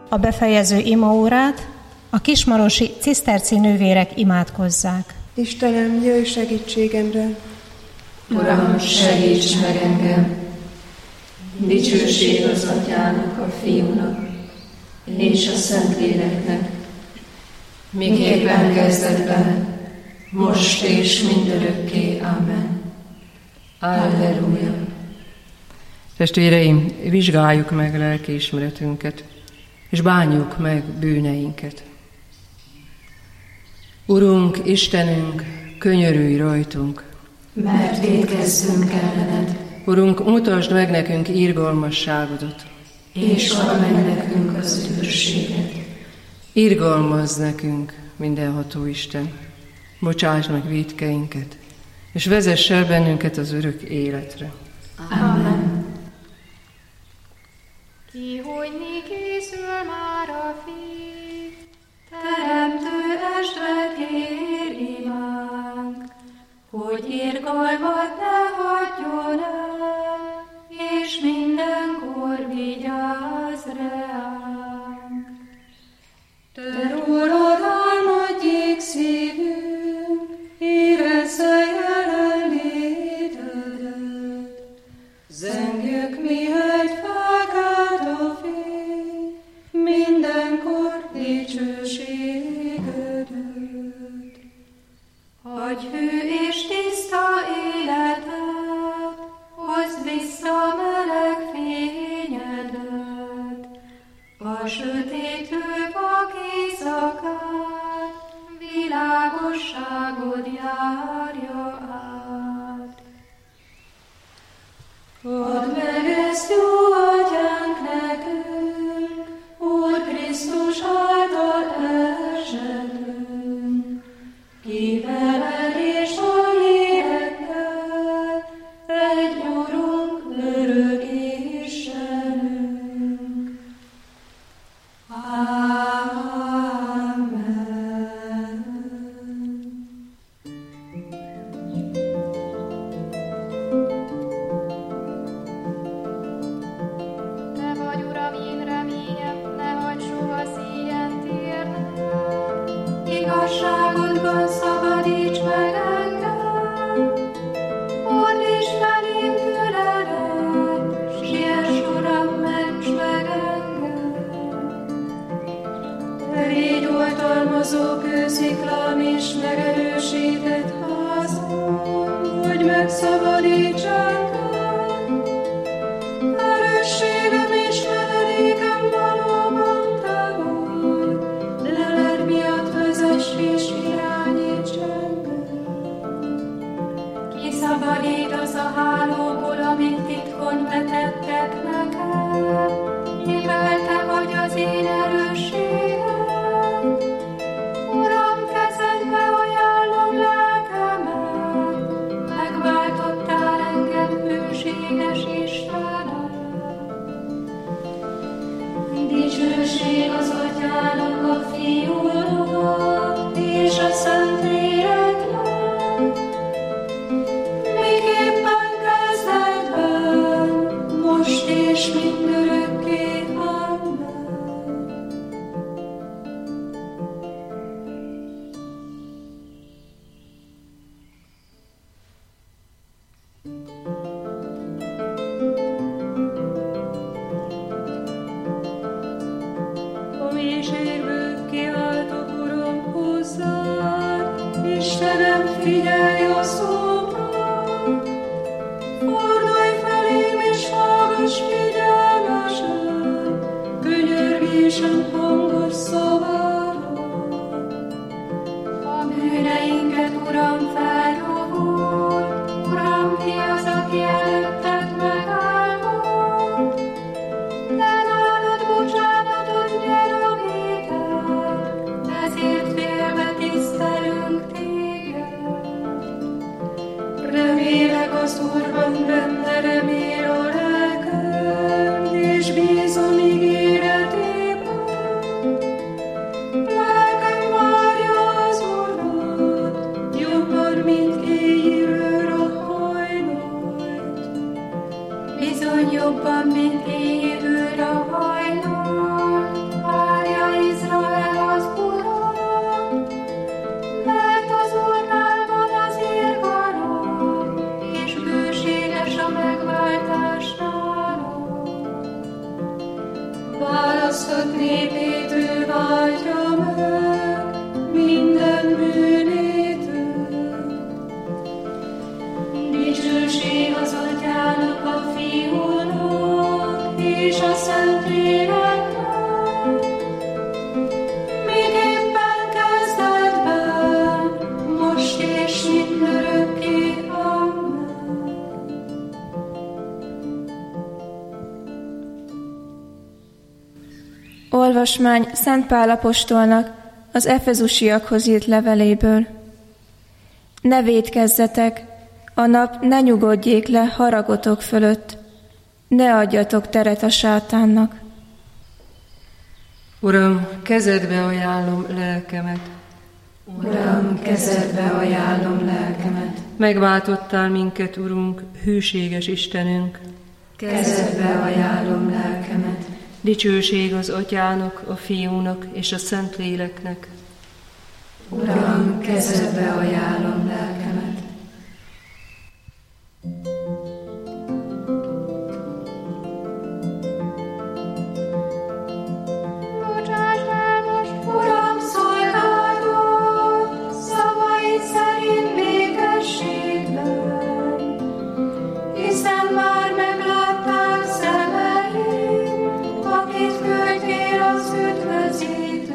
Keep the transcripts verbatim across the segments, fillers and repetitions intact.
a befejező imaórát a kismarosi ciszterci nővérek imádkozzák. Istenem, jöjj segítségemre! Uram, segíts meg engem! Dicsőség az Atyának, a Fiúnak és a Szentléleknek, miképpen kezdetben, most és mindörökké. Amen. Alleluja. Testvéreim, vizsgáljuk meg lelkiismeretünket, és bánjuk meg bűneinket. Urunk, Istenünk, könyörülj rajtunk, mert vétkezzünk ellened. Urunk, mutasd meg nekünk irgalmasságodat, és add meg nekünk az üdvösséget. Irgalmazz nekünk, mindenható Isten, bocsáss meg vétkeinket, és vezess el bennünket az örök életre. Amen. Kihogyni készül már a Fiú, teremtő estre kér imánk, hogy irgalmat ne hagyjon el, és mindenkor vigyázz reánk. Te rólad álmodjék szívünk, érezze jelenlétedet, zengjük mihegy felkelt a fény, mindenkor dicsőségedet. Adj hű és tiszta életet, hozd vissza meleg fényedet, a sötétlő vak éjszakát, világosságod járja át. Add meg ezt, jó Atyánk, nekünk, Úr Krisztus által esetünk, ki veled és a lélekkel, egy Urunk, örök Istenünk. Amen. Te vagy, Uram, én reményem, ne hagyd soha szíjen térnem. Igazságodban szabadíts meg engem, fordíts felém füledet, siess, Uram, ments meg engem. Te légy oltalmazó kősziklám és megerősített házam, hogy megszabadíts engem. Erősségem és menedékem valóban te vagy, leled miatt vezess és irányíts engem. Kiszabadítasz a hálóból, amit titkon vetettek nekem, mivel te vagy az én erősségem. Uram, kezedbe ajánlom lelkemet, megváltottál engem hűséges Istenem. Dicsőség az Atyának, a Fiúnak és a Szentléleknek, miképpen kezdetben, most és mindörökké. Amen. A mélységből kiáltok, Uram, hozzád, Istenem, figyelj a szómra. Fordulj felém és hallgass figyelmesen, könyörgésem hangos szavára. A bűneinket, Uram, felrovol, Uram, ki az, aki előtted megálmod? De nálad bocsánatot nyer a vétek, ezért félve tisztelünk téged. Remélek az Úrban, benne remél a lelkem, és bízom ígéretében. választott népét ő váltja meg minden bűnétől. Dicsőség az Atyának, a Fiúnak és a Szentléleknek, miképpen kezdetben, most és mindörökké. Amen. Olvasmány Szent Pál apostolnak az efezusiakhoz írt leveléből. Ne vétkezzetek, a nap ne nyugodjék le haragotok fölött, ne adjatok teret a sátánnak. Uram, kezedbe ajánlom lelkemet. Uram, kezedbe ajánlom lelkemet. Megváltottál minket, Urunk, hűséges Istenünk. Kezedbe ajánlom lelkemet. Dicsőség az Atyának, a Fiúnak és a Szentléleknek. Uram, kezedbe ajánlom lelkemet. Bocsáss el most, Uram, szolgálod szavaid szerint békességben, hiszen már meglátták szemeim, akit küldtél az üdvözítőt.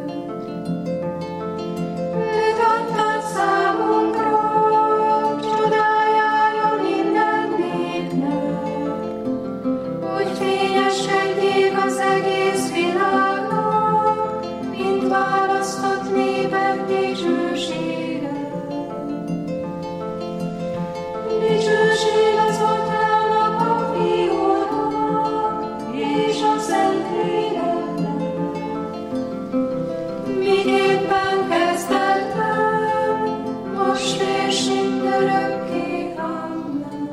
Őt adtad számunkra, csodájára minden népnek, hogy fényeskedjék az egész világnak, mint választott népek dicsősége. Dicsőség az Atyának, a Fiúnak és a Szentléleknek, miképpen kezdetben, most és mindörökké. Amen.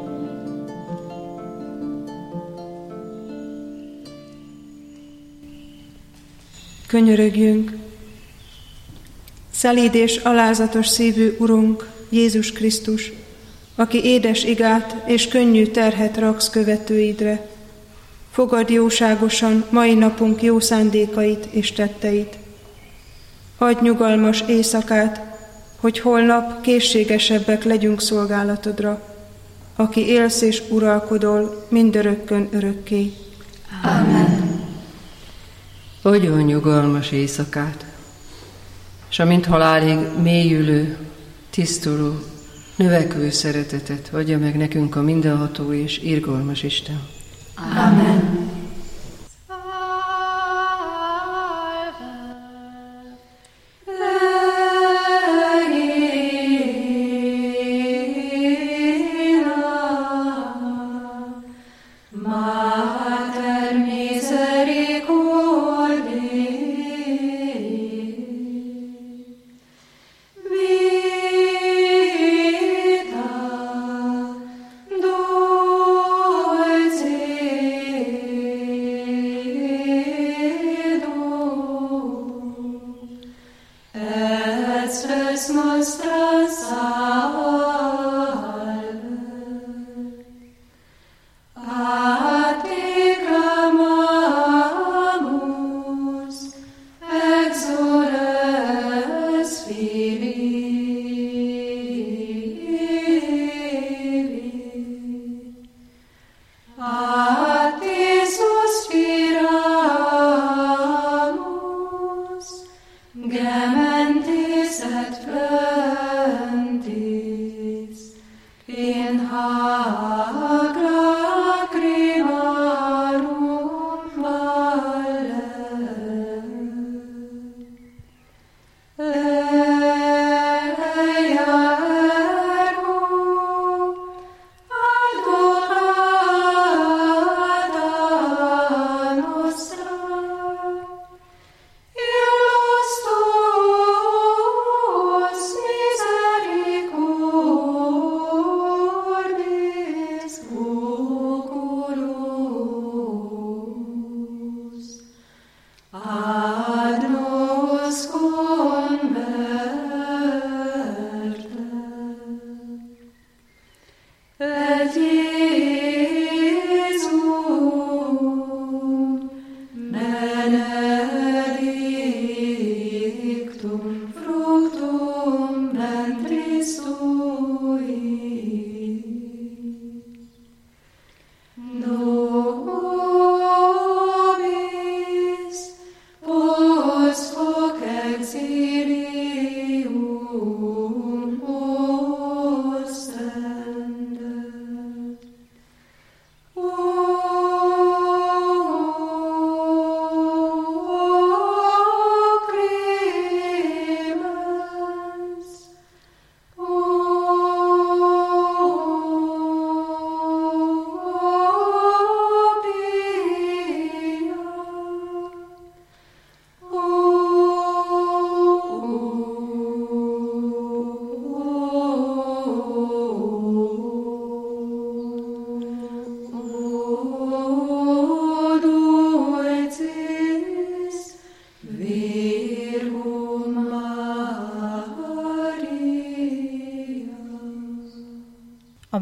Könyörögjünk! Szelíd és alázatos szívű Urunk, Jézus Krisztus, aki édes igát és könnyű terhet raksz követőidre, fogadd jóságosan mai napunk jó szándékait és tetteit. Adj nyugalmas éjszakát, hogy holnap készségesebbek legyünk szolgálatodra, aki élsz és uralkodol mindörökkön örökké. Amen. Adjon nyugalmas éjszakát, és amint halálig mélyülő, tisztuló, növekvő szeretetet adja meg nekünk a mindenható és irgalmas Isten. Amen. Vita, dolce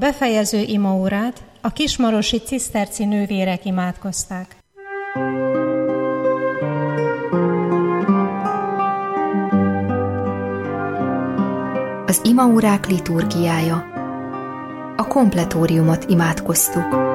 befejező imaórát a kismarosi ciszterci nővérek imádkozták. Az imaórák liturgiája. A kompletóriumot imádkoztuk.